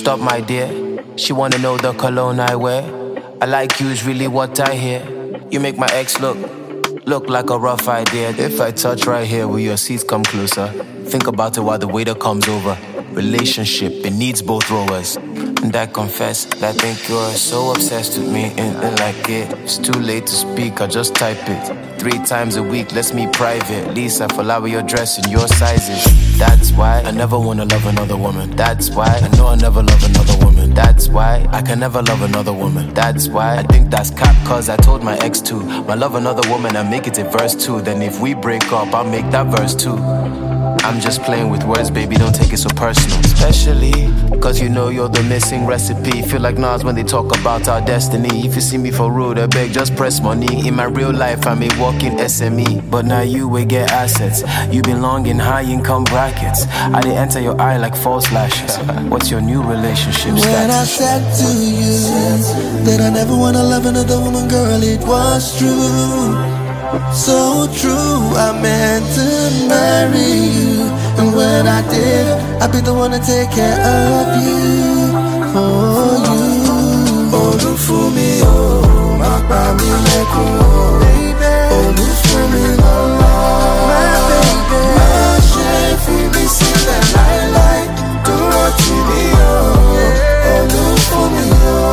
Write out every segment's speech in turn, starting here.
stop, my dear. She wanna know the cologne I wear. I like you is really what I hear. You make my ex look like a rough idea. If I touch right here, will your seats come closer? Think about it while the waiter comes over. Relationship, it needs both rowers. And I confess that I think you're so obsessed with me and like it. It's too late to speak, I just type it 3 times a week, let's meet private. At least I follow your dress and your sizes. That's why I never wanna love another woman. That's why I know I'll never love another woman. That's why I can never love another woman. That's why I think that's cap, cause I told my ex too. I love another woman, I make it a verse 2. Then if we break up, I'll make that verse 2. I'm just playing with words, baby, don't take it so personal. Especially, cause you know you're the missing recipe. Feel like Nas when they talk about our destiny. If you see me for road, I beg, just press money. In my real life, I'm a walking SME. But now you will get assets. You belong in high income brackets. I did enter your eye like false lashes. What's your new relationship status? When I said to you that I never wanna love another woman, girl, it was true. So true, I meant to marry you. And when I did, I'd be the one to take care of you. For you. Olufumi, oh, my baby, baby. Olufumi, oh, my baby. My chef, you be seen that I like. Do what you need, oh. Olufumi,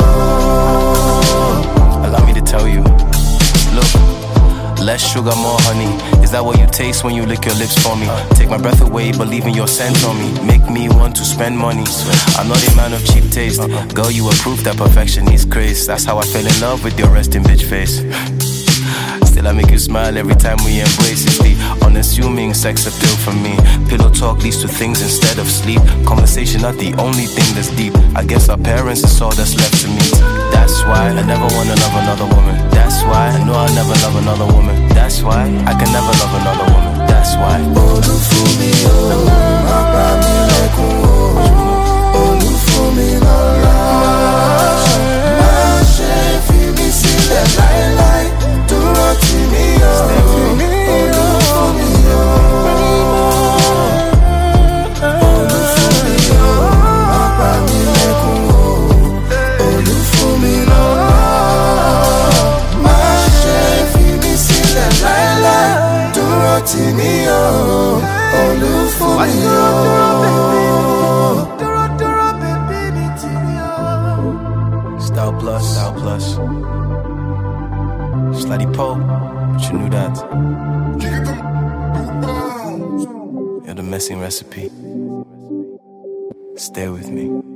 oh. Allow me to tell you, look. Less sugar, more honey. Is that what you taste when you lick your lips for me? Take my breath away, believe in your scent on me. Make me want to spend money. I'm not a man of cheap taste. Girl, you are proof that perfection is grace. That's how I fell in love with your resting bitch face. Still I make you smile every time we embrace. It's the unassuming sex appeal for me. Pillow talk leads to things instead of sleep. Conversation not the only thing that's deep. I guess our parents is all that's left to me. That's why I never wanna love another woman. That's why I know I'll never love another woman. That's why I can never love another woman. That's why Olufumi, oh, my baby, like oh, Olufumi, no love. My chef, you be seen that I like. Do what you need, oh. Olufumi, oh. Olufumi, oh, my baby, like oh, Olufumi, no love. My chef, you be seen that I like. Do what you need, oh. Olufumi, oh. Style plus, style plus. Slutty Poe, but you knew that. You're the missing recipe. Stay with me.